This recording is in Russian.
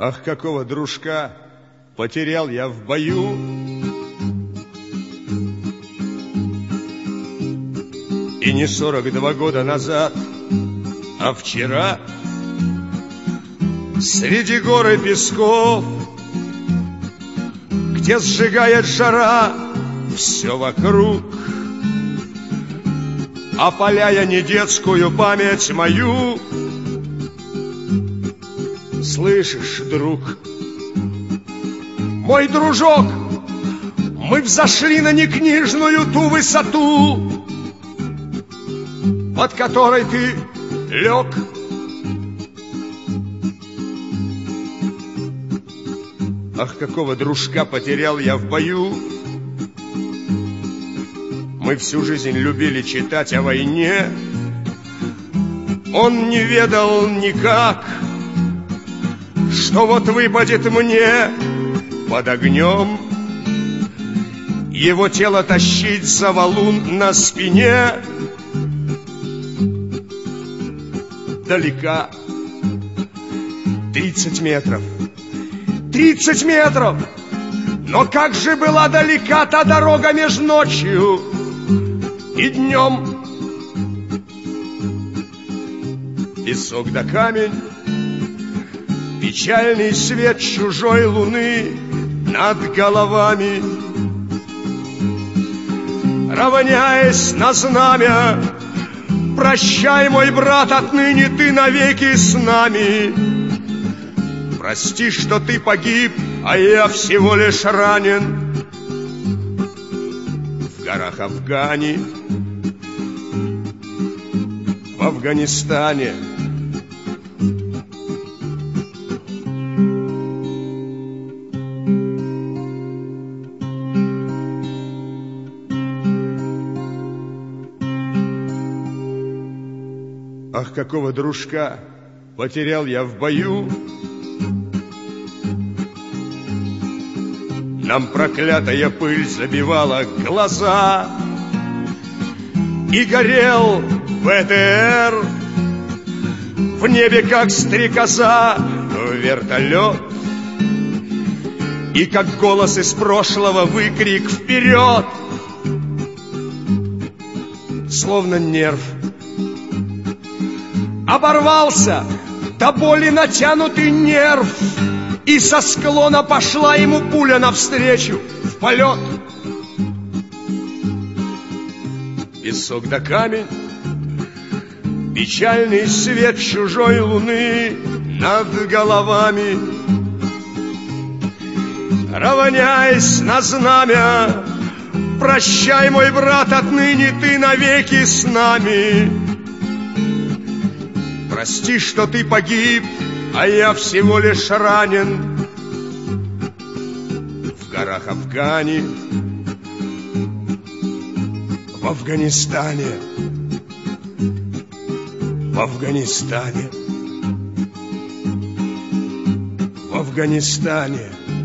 Ах, какого дружка потерял я в бою. И не 42 года назад, а вчера, среди гор и песков, где сжигает жара все вокруг, опаляя недетскую память мою. Слышишь, друг, мой дружок, мы взошли на некнижную ту высоту, под которой ты лег. Ах, какого дружка потерял я в бою. Мы всю жизнь любили читать о войне. Он не ведал никак, что вот выпадет мне под огнем его тело тащить за валун на спине. Далека 30 метров, 30 метров, но как же была далека та дорога между ночью и днем. Песок да камень, печальный свет чужой луны над головами, равняясь на знамя. Прощай, мой брат, отныне ты навеки с нами. Прости, что ты погиб, а я всего лишь ранен в горах Афгани, в Афганистане. Ах, какого дружка потерял я в бою. Нам проклятая пыль забивала глаза, и горел ВТР в небе, как стрекоза, вертолет. И как голос из прошлого выкрик вперед, словно нерв оборвался, до боли натянутый нерв, и со склона пошла ему пуля навстречу в полет. Песок да камень, печальный свет чужой луны над головами, равняясь на знамя. Прощай, мой брат, отныне ты навеки с нами. Прости, что ты погиб, а я всего лишь ранен в горах Афгани, в Афганистане, в Афганистане, в Афганистане.